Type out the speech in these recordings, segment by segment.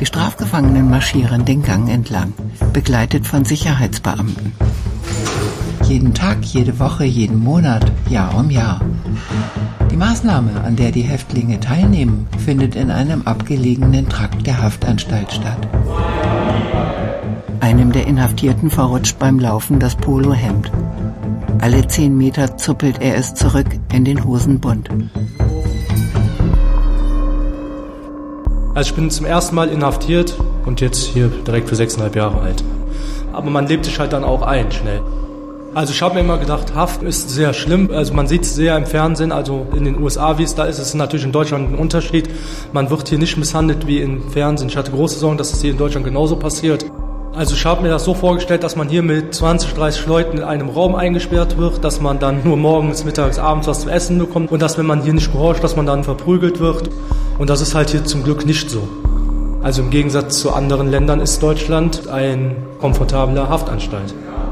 Die Strafgefangenen marschieren den Gang entlang, begleitet von Sicherheitsbeamten. Jeden Tag, jede Woche, jeden Monat, Jahr um Jahr. Die Maßnahme, an der die Häftlinge teilnehmen, findet in einem abgelegenen Trakt der Haftanstalt statt. Einem der Inhaftierten verrutscht beim Laufen das Polohemd. Alle 10 Meter zuppelt er es zurück in den Hosenbund. Also ich bin zum ersten Mal inhaftiert und jetzt hier direkt für 6,5 Jahre alt. Aber man lebt sich halt dann auch ein, schnell. Also ich habe mir immer gedacht, Haft ist sehr schlimm. Also man sieht es sehr im Fernsehen, also in den USA, wie es da ist. Es ist natürlich in Deutschland ein Unterschied. Man wird hier nicht misshandelt wie im Fernsehen. Ich hatte große Sorgen, dass es hier in Deutschland genauso passiert. Also ich habe mir das so vorgestellt, dass man hier mit 20, 30 Leuten in einem Raum eingesperrt wird, dass man dann nur morgens, mittags, abends was zu essen bekommt und dass, wenn man hier nicht gehorcht, dass man dann verprügelt wird. Und das ist halt hier zum Glück nicht so. Also im Gegensatz zu anderen Ländern ist Deutschland eine komfortable Haftanstalt.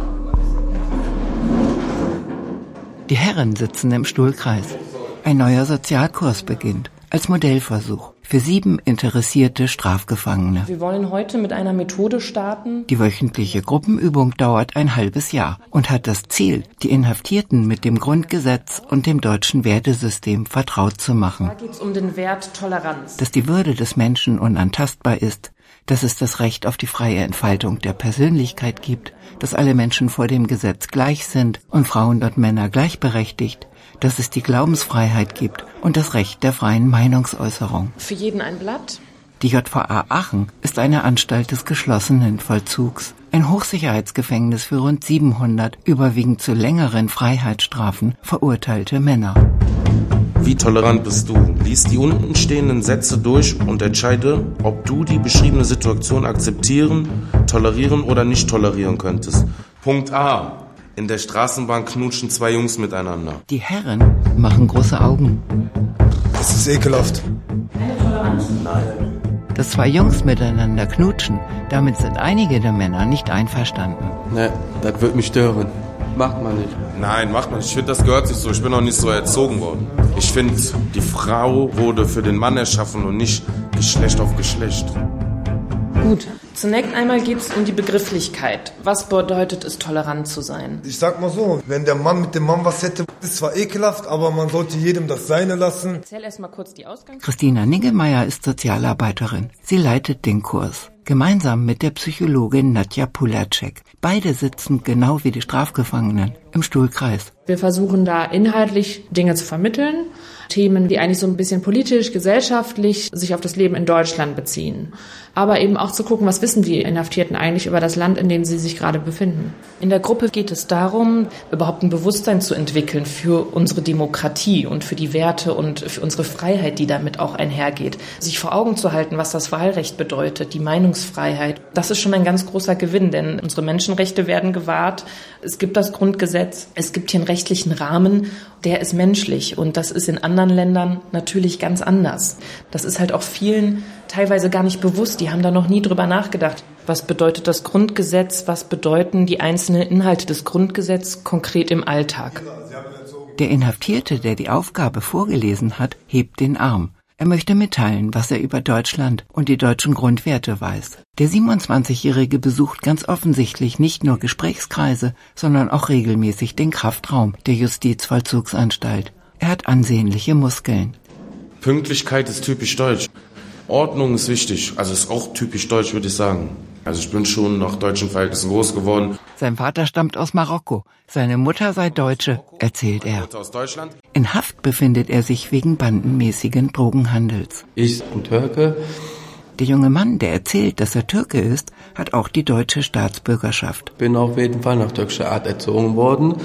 Die Herren sitzen im Stuhlkreis. Ein neuer Sozialkurs beginnt, als Modellversuch für 7 interessierte Strafgefangene. Wir wollen heute mit einer Methode starten. Die wöchentliche Gruppenübung dauert ein halbes Jahr und hat das Ziel, die Inhaftierten mit dem Grundgesetz und dem deutschen Wertesystem vertraut zu machen. Da geht es um den Wert Toleranz. Dass die Würde des Menschen unantastbar ist, dass es das Recht auf die freie Entfaltung der Persönlichkeit gibt, dass alle Menschen vor dem Gesetz gleich sind und Frauen und Männer gleichberechtigt, dass es die Glaubensfreiheit gibt und das Recht der freien Meinungsäußerung. Für jeden ein Blatt. Die JVA Aachen ist eine Anstalt des geschlossenen Vollzugs. Ein Hochsicherheitsgefängnis für rund 700, überwiegend zu längeren Freiheitsstrafen, verurteilte Männer. Wie tolerant bist du? Lies die untenstehenden Sätze durch und entscheide, ob du die beschriebene Situation akzeptieren, tolerieren oder nicht tolerieren könntest. Punkt A. In der Straßenbahn knutschen 2 Jungs miteinander. Die Herren machen große Augen. Das ist ekelhaft. Keine Toleranz? Nein. Dass 2 Jungs miteinander knutschen, damit sind einige der Männer nicht einverstanden. Ne, das wird mich stören. Macht man nicht. Nein, macht man nicht. Ich finde, das gehört sich so. Ich bin noch nicht so erzogen worden. Ich finde, die Frau wurde für den Mann erschaffen und nicht Geschlecht auf Geschlecht. Gut. Zunächst einmal geht es um die Begrifflichkeit. Was bedeutet es, tolerant zu sein? Ich sag mal so, wenn der Mann mit dem Mann was hätte, ist zwar ekelhaft, aber man sollte jedem das Seine lassen. Erzähl erst mal kurz die Ausgangs... Christina Niggemeier ist Sozialarbeiterin. Sie leitet den Kurs. Gemeinsam mit der Psychologin Nadja Pulacek. Beide sitzen, genau wie die Strafgefangenen, im Stuhlkreis. Wir versuchen da inhaltlich Dinge zu vermitteln, Themen, die eigentlich so ein bisschen politisch, gesellschaftlich sich auf das Leben in Deutschland beziehen. Aber eben auch zu gucken, was wissen die Inhaftierten eigentlich über das Land, in dem sie sich gerade befinden. In der Gruppe geht es darum, überhaupt ein Bewusstsein zu entwickeln für unsere Demokratie und für die Werte und für unsere Freiheit, die damit auch einhergeht. Sich vor Augen zu halten, was das Wahlrecht bedeutet, die Meinungsfreiheit. Das ist schon ein ganz großer Gewinn, denn unsere Menschenrechte werden gewahrt. Es gibt das Grundgesetz, es gibt hier einen rechtlichen Rahmen, der ist menschlich und das ist in anderen Ländern natürlich ganz anders. Das ist halt auch vielen teilweise gar nicht bewusst, die haben da noch nie drüber nachgedacht. Was bedeutet das Grundgesetz, was bedeuten die einzelnen Inhalte des Grundgesetzes konkret im Alltag? Der Inhaftierte, der die Aufgabe vorgelesen hat, hebt den Arm. Er möchte mitteilen, was er über Deutschland und die deutschen Grundwerte weiß. Der 27-Jährige besucht ganz offensichtlich nicht nur Gesprächskreise, sondern auch regelmäßig den Kraftraum der Justizvollzugsanstalt. Er hat ansehnliche Muskeln. Pünktlichkeit ist typisch deutsch. Ordnung ist wichtig. Also ist auch typisch deutsch, würde ich sagen. Also ich bin schon nach deutschen Verhältnissen groß geworden. Sein Vater stammt aus Marokko. Seine Mutter sei Deutsche, erzählt er. Aus Deutschland. In Haft befindet er sich wegen bandenmäßigen Drogenhandels. Ich bin Türke. Der junge Mann, der erzählt, dass er Türke ist, hat auch die deutsche Staatsbürgerschaft. Bin auf jeden Fall nach türkischer Art erzogen worden.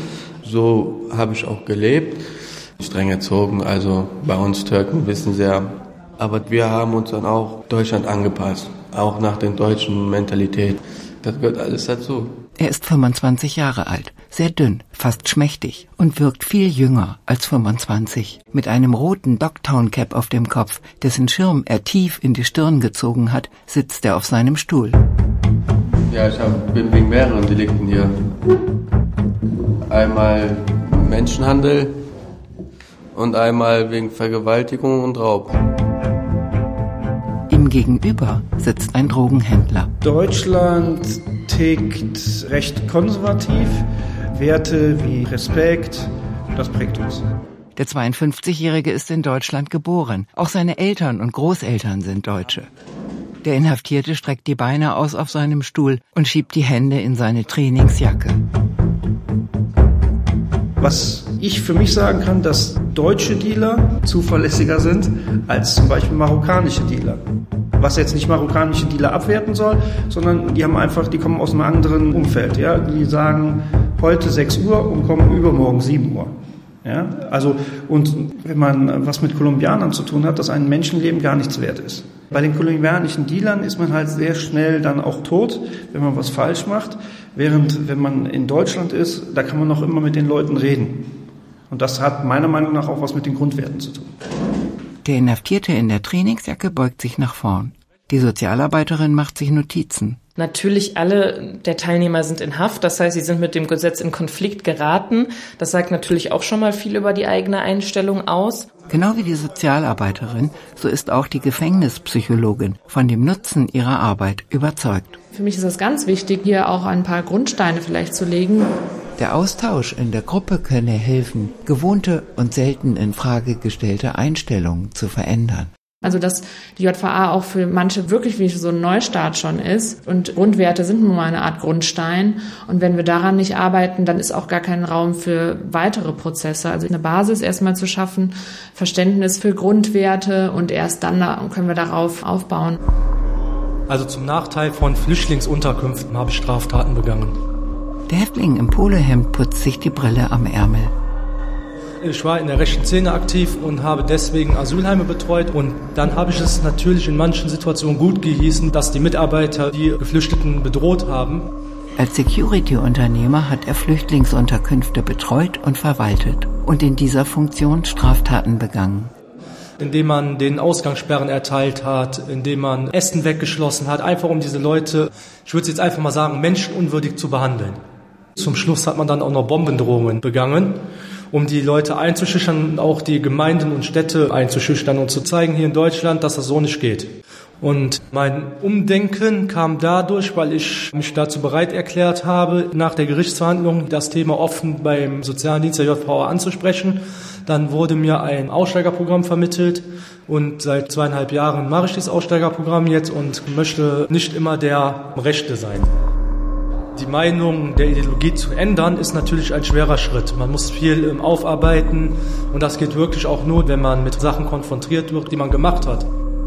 So habe ich auch gelebt. Streng erzogen, also bei uns Türken wissen Sie ja. Aber wir haben uns dann auch Deutschland angepasst. Auch nach der deutschen Mentalität. Das gehört alles dazu. Er ist 25 Jahre alt, sehr dünn, fast schmächtig und wirkt viel jünger als 25. Mit einem roten Dogtown-Cap auf dem Kopf, dessen Schirm er tief in die Stirn gezogen hat, sitzt er auf seinem Stuhl. Ja, bin wegen mehreren Delikten hier. Einmal Menschenhandel und einmal wegen Vergewaltigung und Raub. Ihm Ihm gegenüber sitzt ein Drogenhändler. Deutschland tickt recht konservativ. Werte wie Respekt, das prägt uns. Der 52-Jährige ist in Deutschland geboren. Auch seine Eltern und Großeltern sind Deutsche. Der Inhaftierte streckt die Beine aus auf seinem Stuhl und schiebt die Hände in seine Trainingsjacke. Was ich für mich sagen kann, dass deutsche Dealer zuverlässiger sind als zum Beispiel marokkanische Dealer. Was jetzt nicht marokkanische Dealer abwerten soll, sondern die kommen aus einem anderen Umfeld. Ja? Die sagen heute 6 Uhr und kommen übermorgen 7 Uhr. Ja? Also, und wenn man was mit Kolumbianern zu tun hat, dass ein Menschenleben gar nichts wert ist. Bei den kolumbianischen Dealern ist man halt sehr schnell dann auch tot, wenn man was falsch macht. Während, wenn man in Deutschland ist, da kann man noch immer mit den Leuten reden. Und das hat meiner Meinung nach auch was mit den Grundwerten zu tun. Der Inhaftierte in der Trainingsjacke beugt sich nach vorn. Die Sozialarbeiterin macht sich Notizen. Natürlich alle der Teilnehmer sind in Haft, das heißt, sie sind mit dem Gesetz in Konflikt geraten. Das sagt natürlich auch schon mal viel über die eigene Einstellung aus. Genau wie die Sozialarbeiterin, so ist auch die Gefängnispsychologin von dem Nutzen ihrer Arbeit überzeugt. Für mich ist es ganz wichtig, hier auch ein paar Grundsteine vielleicht zu legen. Der Austausch in der Gruppe könne helfen, gewohnte und selten in Frage gestellte Einstellungen zu verändern. Also dass die JVA auch für manche wirklich wie so ein Neustart schon ist. Und Grundwerte sind nun mal eine Art Grundstein. Und wenn wir daran nicht arbeiten, dann ist auch gar kein Raum für weitere Prozesse. Also eine Basis erstmal zu schaffen, Verständnis für Grundwerte und erst dann können wir darauf aufbauen. Also zum Nachteil von Flüchtlingsunterkünften habe ich Straftaten begangen. Der Häftling im Polohemd putzt sich die Brille am Ärmel. Ich war in der rechten Szene aktiv und habe deswegen Asylheime betreut. Und dann habe ich es natürlich in manchen Situationen gut gehießen, dass die Mitarbeiter die Geflüchteten bedroht haben. Als Security-Unternehmer hat er Flüchtlingsunterkünfte betreut und verwaltet und in dieser Funktion Straftaten begangen. Indem man den Ausgangssperren erteilt hat, indem man Essen weggeschlossen hat, einfach um diese Leute, ich würde es jetzt einfach mal sagen, menschenunwürdig zu behandeln. Zum Schluss hat man dann auch noch Bombendrohungen begangen, um die Leute einzuschüchtern und auch die Gemeinden und Städte einzuschüchtern und zu zeigen hier in Deutschland, dass das so nicht geht. Und mein Umdenken kam dadurch, weil ich mich dazu bereit erklärt habe, nach der Gerichtsverhandlung das Thema offen beim sozialen Dienst der JVA anzusprechen. Dann wurde mir ein Aussteigerprogramm vermittelt und seit 2,5 Jahren mache ich dieses Aussteigerprogramm jetzt und möchte nicht immer der Rechte sein. Die Meinung der Ideologie zu ändern, ist natürlich ein schwerer Schritt. Man muss viel aufarbeiten und das geht wirklich auch nur, wenn man mit Sachen konfrontiert wird, die man gemacht hat.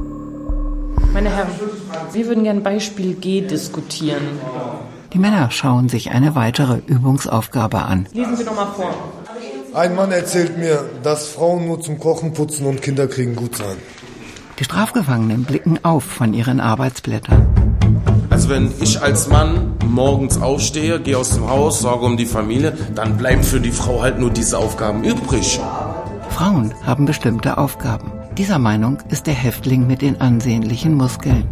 Meine Herren, wir würden gerne Beispiel G diskutieren. Die Männer schauen sich eine weitere Übungsaufgabe an. Lesen Sie doch mal vor. Ein Mann erzählt mir, dass Frauen nur zum Kochen, Putzen und Kinderkriegen gut seien. Die Strafgefangenen blicken auf von ihren Arbeitsblättern. Also wenn ich als Mann morgens aufstehe, gehe aus dem Haus, sorge um die Familie, dann bleiben für die Frau halt nur diese Aufgaben übrig. Frauen haben bestimmte Aufgaben. Dieser Meinung ist der Häftling mit den ansehnlichen Muskeln.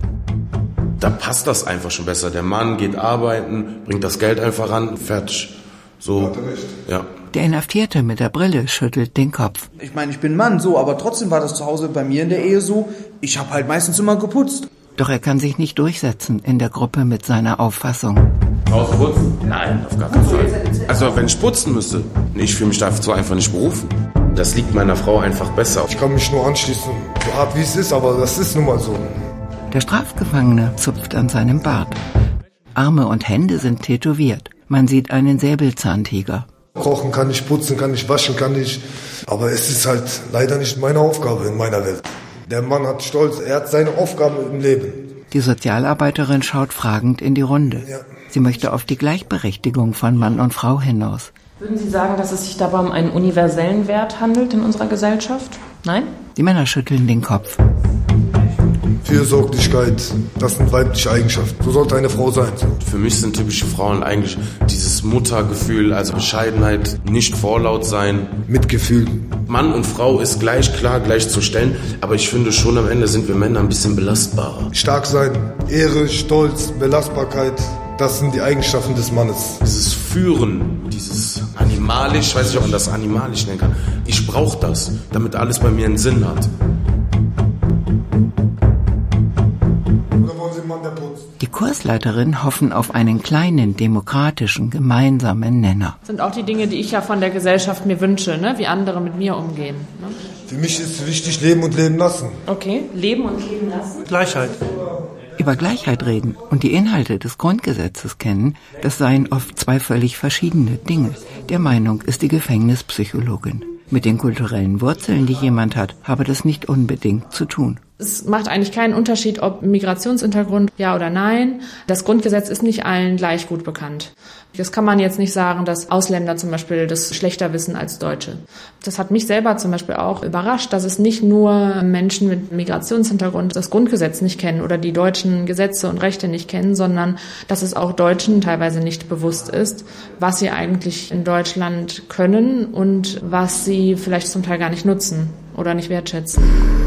Da passt das einfach schon besser. Der Mann geht arbeiten, bringt das Geld einfach ran, fertig. So, ja. Der Inhaftierte mit der Brille schüttelt den Kopf. Ich meine, ich bin Mann, so, aber trotzdem war das zu Hause bei mir in der Ehe so, ich habe halt meistens immer geputzt. Doch er kann sich nicht durchsetzen in der Gruppe mit seiner Auffassung. Haus putzen? Nein, auf gar keinen Fall. Also wenn ich putzen müsste, ich fühle mich dazu einfach nicht berufen. Das liegt meiner Frau einfach besser. Ich kann mich nur anschließen, so hart wie es ist, aber das ist nun mal so. Der Strafgefangene zupft an seinem Bart. Arme und Hände sind tätowiert. Man sieht einen Säbelzahntiger. Kochen kann ich, putzen kann ich, waschen kann ich. Aber es ist halt leider nicht meine Aufgabe in meiner Welt. Der Mann hat Stolz, er hat seine Aufgabe im Leben. Die Sozialarbeiterin schaut fragend in die Runde. Ja. Sie möchte auf die Gleichberechtigung von Mann und Frau hinaus. Würden Sie sagen, dass es sich dabei um einen universellen Wert handelt in unserer Gesellschaft? Nein? Die Männer schütteln den Kopf. Fürsorglichkeit, das sind weibliche Eigenschaften. So sollte eine Frau sein. Für mich sind typische Frauen eigentlich dieses Muttergefühl, also Bescheidenheit, nicht vorlaut sein. Mitgefühl. Mann und Frau ist gleich klar, gleich zu stellen, aber ich finde schon am Ende sind wir Männer ein bisschen belastbarer. Stark sein, Ehre, Stolz, Belastbarkeit, das sind die Eigenschaften des Mannes. Dieses Führen, dieses animalisch, ich weiß nicht, ob man das animalisch nennen kann. Ich brauche das, damit alles bei mir einen Sinn hat. Mann, der putzt. Die Kursleiterin hoffen auf einen kleinen, demokratischen, gemeinsamen Nenner. Das sind auch die Dinge, die ich ja von der Gesellschaft mir wünsche, ne? Wie andere mit mir umgehen. Ne? Für mich ist wichtig, leben und leben lassen. Okay, leben und leben lassen. Gleichheit. Über Gleichheit reden und die Inhalte des Grundgesetzes kennen, das seien oft zwei völlig verschiedene Dinge. Der Meinung ist die Gefängnispsychologin. Mit den kulturellen Wurzeln, die jemand hat, habe das nicht unbedingt zu tun. Es macht eigentlich keinen Unterschied, ob Migrationshintergrund, ja oder nein. Das Grundgesetz ist nicht allen gleich gut bekannt. Das kann man jetzt nicht sagen, dass Ausländer zum Beispiel das schlechter wissen als Deutsche. Das hat mich selber zum Beispiel auch überrascht, dass es nicht nur Menschen mit Migrationshintergrund das Grundgesetz nicht kennen oder die deutschen Gesetze und Rechte nicht kennen, sondern dass es auch Deutschen teilweise nicht bewusst ist, was sie eigentlich in Deutschland können und was sie vielleicht zum Teil gar nicht nutzen oder nicht wertschätzen.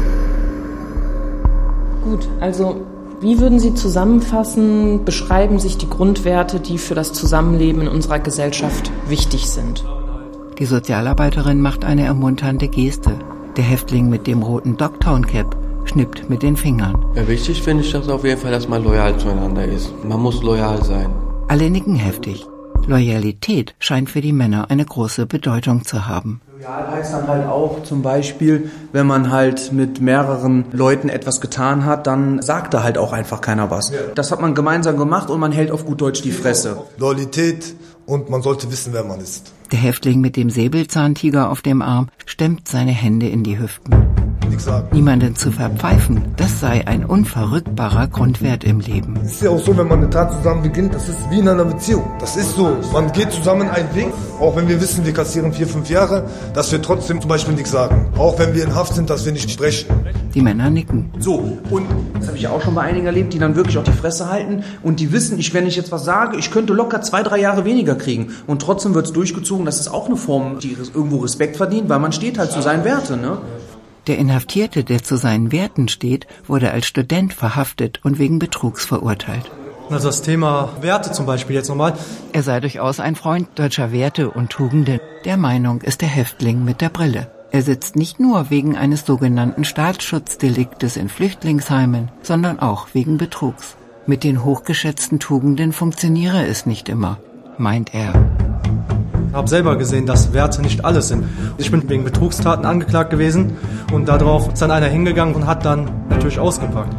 Gut, also wie würden Sie zusammenfassen, beschreiben sich die Grundwerte, die für das Zusammenleben in unserer Gesellschaft wichtig sind? Die Sozialarbeiterin macht eine ermunternde Geste. Der Häftling mit dem roten Dogtown-Cap schnippt mit den Fingern. Ja, wichtig finde ich das auf jeden Fall, dass man loyal zueinander ist. Man muss loyal sein. Alle nicken heftig. Loyalität scheint für die Männer eine große Bedeutung zu haben. Loyal heißt dann halt auch zum Beispiel, wenn man halt mit mehreren Leuten etwas getan hat, dann sagt da halt auch einfach keiner was. Das hat man gemeinsam gemacht und man hält auf gut Deutsch die Fresse. Loyalität und man sollte wissen, wer man ist. Der Häftling mit dem Säbelzahntiger auf dem Arm stemmt seine Hände in die Hüften. Niemanden zu verpfeifen, das sei ein unverrückbarer Grundwert im Leben. Es ist ja auch so, wenn man eine Tat zusammen beginnt, das ist wie in einer Beziehung. Das ist so. Man geht zusammen einen Weg, auch wenn wir wissen, wir kassieren 4-5 Jahre, dass wir trotzdem zum Beispiel nichts sagen. Auch wenn wir in Haft sind, dass wir nicht sprechen. Die Männer nicken. So, und das habe ich ja auch schon bei einigen erlebt, die dann wirklich auch die Fresse halten und die wissen, wenn ich jetzt was sage, ich könnte locker 2-3 Jahre weniger kriegen. Und trotzdem wird es durchgezogen. Das ist auch eine Form, die irgendwo Respekt verdient, weil man steht halt zu seinen Werten, ne? Der Inhaftierte, der zu seinen Werten steht, wurde als Student verhaftet und wegen Betrugs verurteilt. Also das Thema Werte zum Beispiel jetzt nochmal. Er sei durchaus ein Freund deutscher Werte und Tugenden. Der Meinung ist der Häftling mit der Brille. Er sitzt nicht nur wegen eines sogenannten Staatsschutzdeliktes in Flüchtlingsheimen, sondern auch wegen Betrugs. Mit den hochgeschätzten Tugenden funktioniere es nicht immer, meint er. Ich habe selber gesehen, dass Werte nicht alles sind. Ich bin wegen Betrugstaten angeklagt gewesen und darauf ist dann einer hingegangen und hat dann natürlich ausgepackt.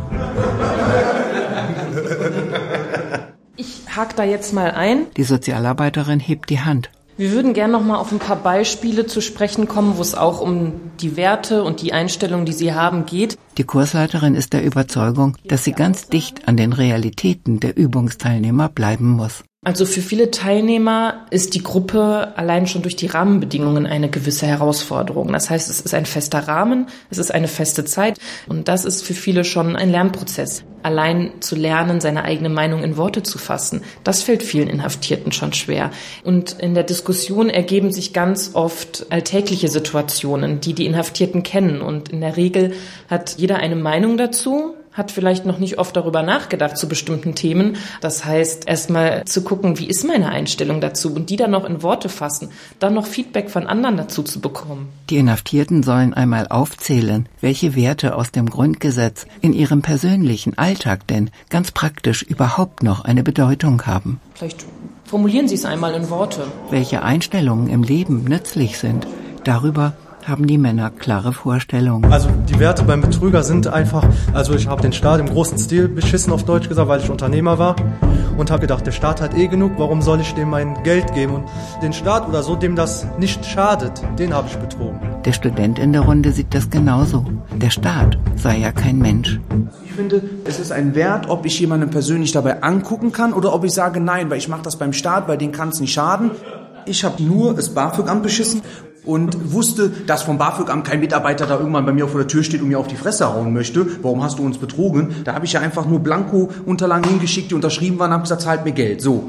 Ich hake da jetzt mal ein. Die Sozialarbeiterin hebt die Hand. Wir würden gerne noch mal auf ein paar Beispiele zu sprechen kommen, wo es auch um die Werte und die Einstellung, die Sie haben, geht. Die Kursleiterin ist der Überzeugung, dass sie ganz dicht an den Realitäten der Übungsteilnehmer bleiben muss. Also für viele Teilnehmer ist die Gruppe allein schon durch die Rahmenbedingungen eine gewisse Herausforderung. Das heißt, es ist ein fester Rahmen, es ist eine feste Zeit und das ist für viele schon ein Lernprozess. Allein zu lernen, seine eigene Meinung in Worte zu fassen, das fällt vielen Inhaftierten schon schwer. Und in der Diskussion ergeben sich ganz oft alltägliche Situationen, die die Inhaftierten kennen. Und in der Regel hat jeder eine Meinung dazu, hat vielleicht noch nicht oft darüber nachgedacht zu bestimmten Themen. Das heißt, erstmal zu gucken, wie ist meine Einstellung dazu und die dann noch in Worte fassen, dann noch Feedback von anderen dazu zu bekommen. Die Inhaftierten sollen einmal aufzählen, welche Werte aus dem Grundgesetz in ihrem persönlichen Alltag denn ganz praktisch überhaupt noch eine Bedeutung haben. Vielleicht formulieren Sie es einmal in Worte. Welche Einstellungen im Leben nützlich sind, darüber haben die Männer klare Vorstellungen. Also die Werte beim Betrüger sind einfach, also ich habe den Staat im großen Stil beschissen auf Deutsch gesagt, weil ich Unternehmer war und habe gedacht, der Staat hat genug, warum soll ich dem mein Geld geben? Und den Staat oder so, dem das nicht schadet, den habe ich betrogen. Der Student in der Runde sieht das genauso. Der Staat sei ja kein Mensch. Ich finde, es ist ein Wert, ob ich jemanden persönlich dabei angucken kann oder ob ich sage, nein, weil ich mache das beim Staat, weil den kann es nicht schaden. Ich habe nur das BAföG-Amt beschissen und wusste, dass vom BAföG-Amt kein Mitarbeiter da irgendwann bei mir vor der Tür steht und mir auf die Fresse hauen möchte. Warum hast du uns betrogen? Da habe ich ja einfach nur Blanko-Unterlagen hingeschickt, die unterschrieben waren und habe gesagt, zahlt mir Geld. So.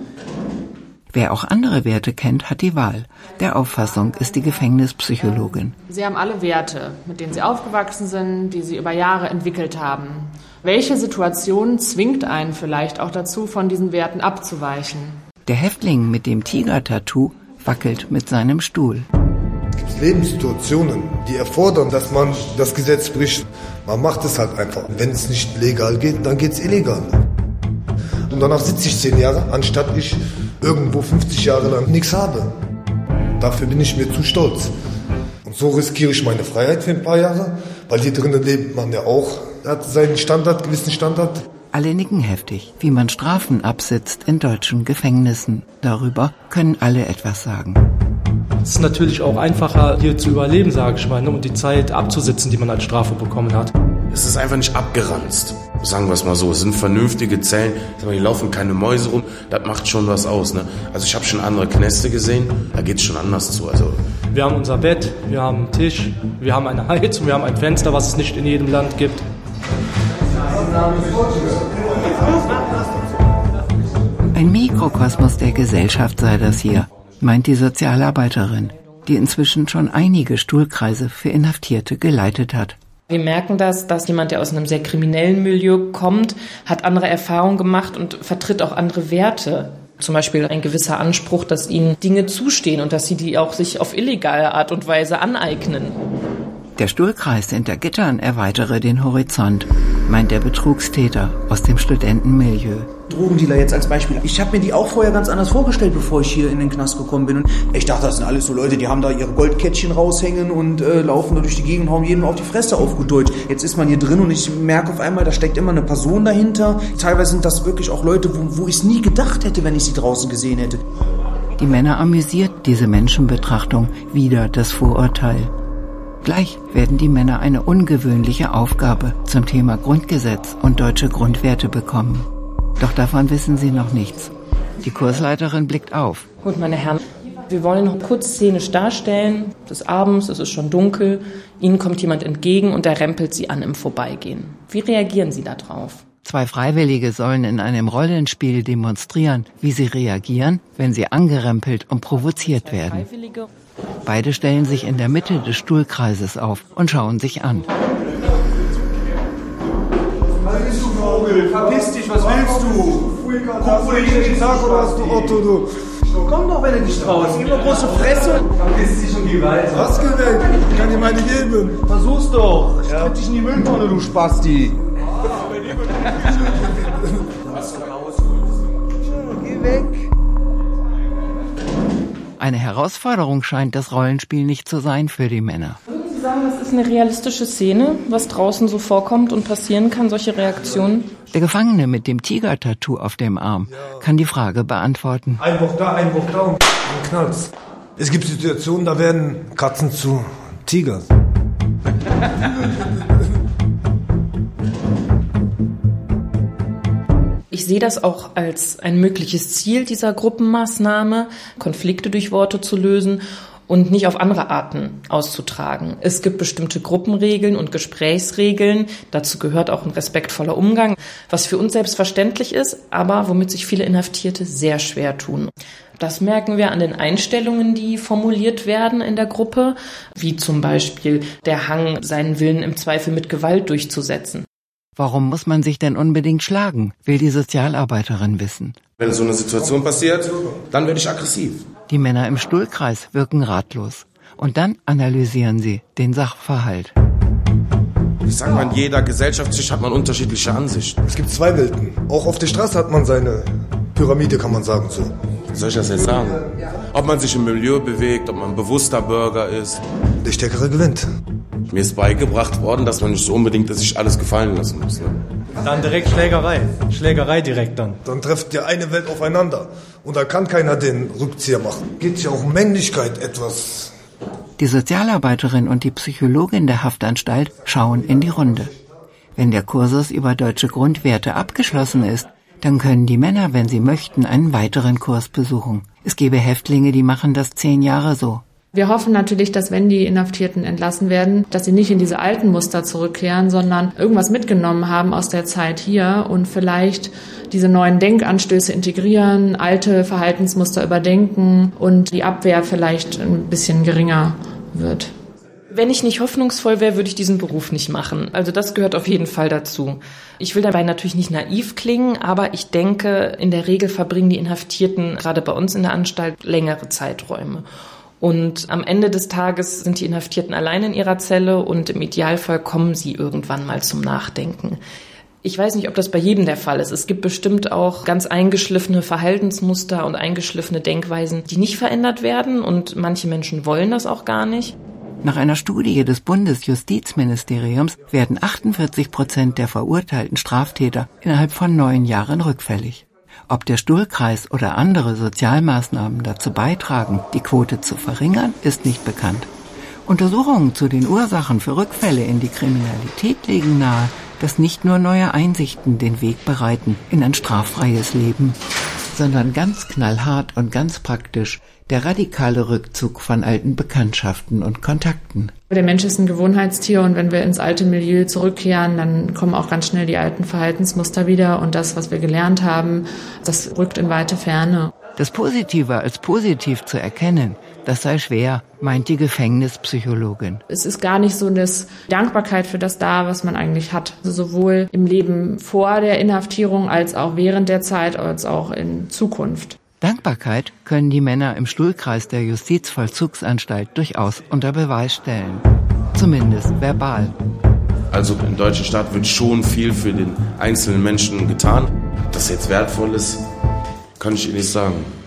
Wer auch andere Werte kennt, hat die Wahl. Der Auffassung ist die Gefängnispsychologin. Sie haben alle Werte, mit denen Sie aufgewachsen sind, die Sie über Jahre entwickelt haben. Welche Situation zwingt einen vielleicht auch dazu, von diesen Werten abzuweichen? Der Häftling mit dem Tiger-Tattoo wackelt mit seinem Stuhl. Es gibt Lebenssituationen, die erfordern, dass man das Gesetz bricht. Man macht es halt einfach. Wenn es nicht legal geht, dann geht es illegal. Und danach sitze ich 10 Jahre, anstatt ich irgendwo 50 Jahre lang nichts habe. Dafür bin ich mir zu stolz. Und so riskiere ich meine Freiheit für ein paar Jahre, weil hier drinnen lebt man ja auch, hat seinen Standard, gewissen Standard. Alle nicken heftig, wie man Strafen absitzt in deutschen Gefängnissen. Darüber können alle etwas sagen. Es ist natürlich auch einfacher, hier zu überleben, sage ich mal, ne, und die Zeit abzusitzen, die man als Strafe bekommen hat. Es ist einfach nicht abgeranzt. Sagen wir es mal so, es sind vernünftige Zellen. Hier laufen keine Mäuse rum, das macht schon was aus. Ne? Also ich habe schon andere Knäste gesehen, da geht es schon anders zu. Also wir haben unser Bett, wir haben einen Tisch, wir haben eine Heizung, wir haben ein Fenster, was es nicht in jedem Land gibt. Ein Mikrokosmos der Gesellschaft sei das hier, meint die Sozialarbeiterin, die inzwischen schon einige Stuhlkreise für Inhaftierte geleitet hat. Wir merken dass jemand, der aus einem sehr kriminellen Milieu kommt, hat andere Erfahrungen gemacht und vertritt auch andere Werte. Zum Beispiel ein gewisser Anspruch, dass ihnen Dinge zustehen und dass sie die auch sich auf illegale Art und Weise aneignen. Der Stuhlkreis hinter Gittern erweitere den Horizont, meint der Betrugstäter aus dem Studentenmilieu. Drogendealer jetzt als Beispiel. Ich habe mir die auch vorher ganz anders vorgestellt, bevor ich hier in den Knast gekommen bin. Und ich dachte, das sind alles so Leute, die haben da ihre Goldkettchen raushängen und laufen da durch die Gegend und hauen jedem auf die Fresse auf gut Deutsch. Jetzt ist man hier drin und ich merke auf einmal, da steckt immer eine Person dahinter. Teilweise sind das wirklich auch Leute, wo ich es nie gedacht hätte, wenn ich sie draußen gesehen hätte. Die Männer amüsiert diese Menschenbetrachtung wieder das Vorurteil. Gleich werden die Männer eine ungewöhnliche Aufgabe zum Thema Grundgesetz und deutsche Grundwerte bekommen. Doch davon wissen sie noch nichts. Die Kursleiterin blickt auf. Gut, meine Herren, wir wollen noch kurz szenisch darstellen. Es ist abends, es ist schon dunkel. Ihnen kommt jemand entgegen und er rempelt Sie an im Vorbeigehen. Wie reagieren Sie da drauf? 2 Freiwillige sollen in einem Rollenspiel demonstrieren, wie sie reagieren, wenn sie angerempelt und provoziert werden. Beide stellen sich in der Mitte des Stuhlkreises auf und schauen sich an. Was bist du, Vogel? Verpiss dich, was willst du? Guck, wo ich den Tag oder hast du Otto, du? Komm doch, wenn du dich traust. Gib mir große Fresse. Verpiss dich und geh weiter. Was gewählt? Ich kann dir meine geben. Versuch's doch. Ich tritt dich in die Mülltonne, du Spasti. Geh weg. Eine Herausforderung scheint das Rollenspiel nicht zu sein für die Männer. Würden Sie sagen, das ist eine realistische Szene, was draußen so vorkommt und passieren kann, solche Reaktionen? Der Gefangene mit dem Tiger-Tattoo auf dem Arm kann die Frage beantworten. Ein Woch da und dann knallt's. Es gibt Situationen, da werden Katzen zu Tigern. Ich sehe das auch als ein mögliches Ziel dieser Gruppenmaßnahme, Konflikte durch Worte zu lösen und nicht auf andere Arten auszutragen. Es gibt bestimmte Gruppenregeln und Gesprächsregeln. Dazu gehört auch ein respektvoller Umgang, was für uns selbstverständlich ist, aber womit sich viele Inhaftierte sehr schwer tun. Das merken wir an den Einstellungen, die formuliert werden in der Gruppe, wie zum Beispiel der Hang, seinen Willen im Zweifel mit Gewalt durchzusetzen. Warum muss man sich denn unbedingt schlagen, will die Sozialarbeiterin wissen. wenn so eine Situation passiert, dann werde ich aggressiv. Die Männer im Stuhlkreis wirken ratlos. Und dann analysieren sie den Sachverhalt. Ich sag mal, in jeder Gesellschaftsschicht hat man unterschiedliche Ansichten. Es gibt zwei Welten. Auch auf der Straße hat man seine Pyramide, kann man sagen so. Wie soll ich das jetzt sagen? Ob man sich im Milieu bewegt, ob man ein bewusster Bürger ist. Der Stärkere gewinnt. Mir ist beigebracht worden, dass man nicht so unbedingt sich alles gefallen lassen muss. Ne? Dann direkt Schlägerei. Schlägerei direkt dann. Dann trifft ja eine Welt aufeinander. Und da kann keiner den Rückzieher machen. Geht ja auch um Männlichkeit etwas. Die Sozialarbeiterin und die Psychologin der Haftanstalt schauen in die Runde. Wenn der Kursus über deutsche Grundwerte abgeschlossen ist, dann können die Männer, wenn sie möchten, einen weiteren Kurs besuchen. Es gäbe Häftlinge, die machen das 10 Jahre so. Wir hoffen natürlich, dass wenn die Inhaftierten entlassen werden, dass sie nicht in diese alten Muster zurückkehren, sondern irgendwas mitgenommen haben aus der Zeit hier und vielleicht diese neuen Denkanstöße integrieren, alte Verhaltensmuster überdenken und die Abwehr vielleicht ein bisschen geringer wird. Wenn ich nicht hoffnungsvoll wäre, würde ich diesen Beruf nicht machen. Also das gehört auf jeden Fall dazu. Ich will dabei natürlich nicht naiv klingen, aber ich denke, in der Regel verbringen die Inhaftierten gerade bei uns in der Anstalt längere Zeiträume. Und am Ende des Tages sind die Inhaftierten allein in ihrer Zelle und im Idealfall kommen sie irgendwann mal zum Nachdenken. Ich weiß nicht, ob das bei jedem der Fall ist. Es gibt bestimmt auch ganz eingeschliffene Verhaltensmuster und eingeschliffene Denkweisen, die nicht verändert werden, und manche Menschen wollen das auch gar nicht. Nach einer Studie des Bundesjustizministeriums werden 48% der verurteilten Straftäter innerhalb von 9 Jahren rückfällig. Ob der Stuhlkreis oder andere Sozialmaßnahmen dazu beitragen, die Quote zu verringern, ist nicht bekannt. Untersuchungen zu den Ursachen für Rückfälle in die Kriminalität legen nahe, dass nicht nur neue Einsichten den Weg bereiten in ein straffreies Leben, sondern ganz knallhart und ganz praktisch der radikale Rückzug von alten Bekanntschaften und Kontakten. Der Mensch ist ein Gewohnheitstier, und wenn wir ins alte Milieu zurückkehren, dann kommen auch ganz schnell die alten Verhaltensmuster wieder, und das, was wir gelernt haben, das rückt in weite Ferne. Das Positive als positiv zu erkennen, das sei schwer, meint die Gefängnispsychologin. Es ist gar nicht so eine Dankbarkeit für das da, was man eigentlich hat. Also sowohl im Leben vor der Inhaftierung als auch während der Zeit, als auch in Zukunft. Dankbarkeit können die Männer im Stuhlkreis der Justizvollzugsanstalt durchaus unter Beweis stellen. Zumindest verbal. Also im deutschen Staat wird schon viel für den einzelnen Menschen getan. Dass jetzt wertvoll ist, kann ich Ihnen nicht sagen.